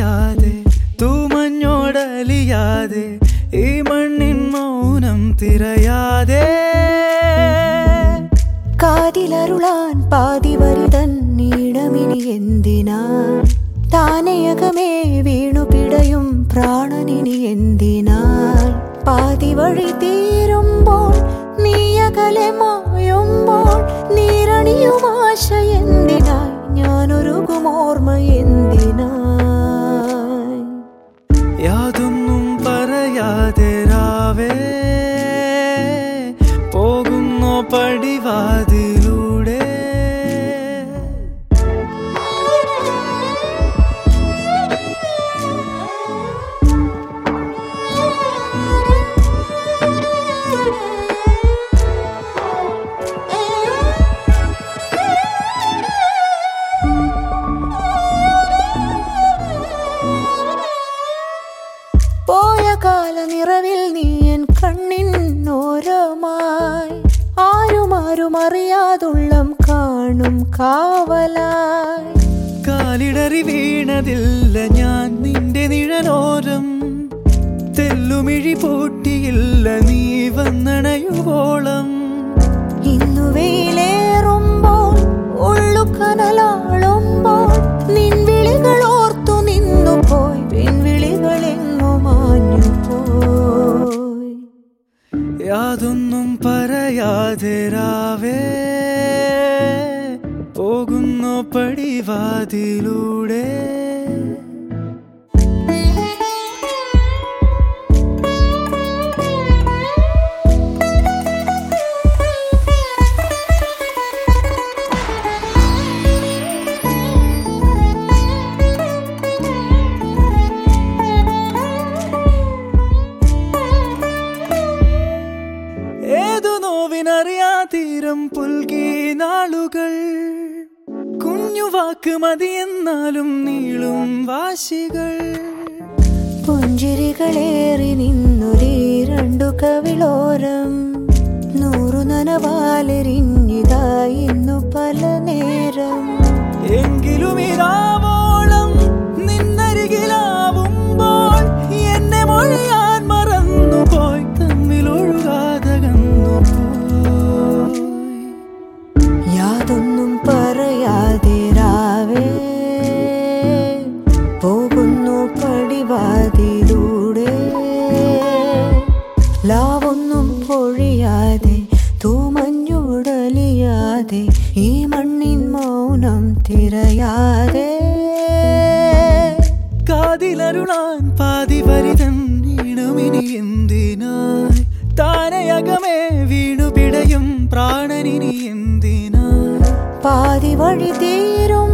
പറയാതെ തൂമഞ്ഞോടലിയാതെ ഈ മണ്ണിൻ മൗനം തിരയാതെ കാതിലരുളാൻ പാതിവരിതൻ നീണമിനി എന്തിനാ താനയകമേ വീണു പിടയും പ്രാണനിനി എന്തിനാൽ പാതി വഴി തീരുമ്പോൾ നീയകലെ മായുമ്പോൾ നീരണിയുമാശ എന്തിനായി ഞാനൊരുകുമോർമ്മ എന്തിനായി യാതൊന്നും പറയാതെ രാവേ പോകുന്നു പടിവാതിലൂടെ പോയ കാലനിറവിൽ നീ എൻ കണ്ണിനോരമായി ആരും അറിയാതുള്ളം കാണും കാവലായി കാലിടറി വീണതില്ല ഞാൻ നിന്റെ നിഴലോരം തെല്ലുമിഴി പൂട്ടിയില്ല നീ വന്നണയുവോളം ഇന്നു വെയിലേറുമ്പോൾ ഉള്ളു കനലാളുമ്പോൾ നിൻവിളികൾ ഓർത്തു നിന്നു പോയി പിൻവിളികളെങ്ങു മാഞ്ഞു പോയി യാതൊന്നും പറയാതെ രാവേ പോകുന്നു പടിവാതിലൂടെ ഏതു നോവിനറിയാതീരം പുൽകി നാളുകൾ കുഞ്ഞുവാക്ക് മതിയെന്നാലും നീളും വാശികൾ പുഞ്ചിരികളേറി നിന്നൊരീ രണ്ടു കവിളോരം നൂറു നനവാലെരിഞ്ഞിതായി ഇന്നു പല നേരം എങ്കിലും ഇരാവോളം നിന്നരികിലാവുമ്പോൾ എന്നെ മൊഴിയാൻ മറന്നുപോയി തമ്മിലൊഴുകാതകന്നു പോയി യാതൊന്നും പറയാതെ രാവേ പോകുന്നു പടിവാതിലൂടെ ലാവൊന്നും പൊഴിയാതെ തൂമഞ്ഞുടലിയാതെ ഈ മണ്ണിൻ മൗനം തിരയാതെ കാതിലരുളാൻ പാതിവരിതൻ നീണമിനി എന്തിനായി താനയകമേ വീണു പിടയും പ്രാണനിനി എന്തിനായി പാതി വഴി തീരും